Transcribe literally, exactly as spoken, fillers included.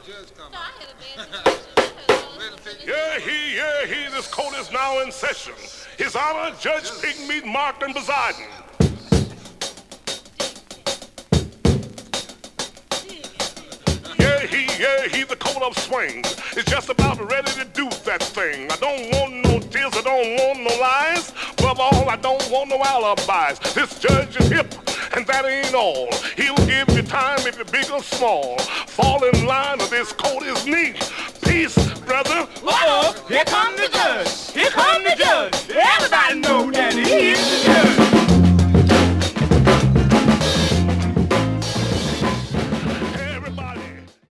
Yeah, he, yeah, he, this court is now in session. His Honor, Judge Pigmeat Markland presiding. Yeah, he, yeah, he, the coat of swings is just about ready to do that thing. I don't want no tears, I don't want no lies. Above all, I don't want no alibis. This judge is hip, and that ain't all. He'll give you time if you're big or small. Fall in line or this coat is neat. Peace, brother. Uh-oh, here comes the judge.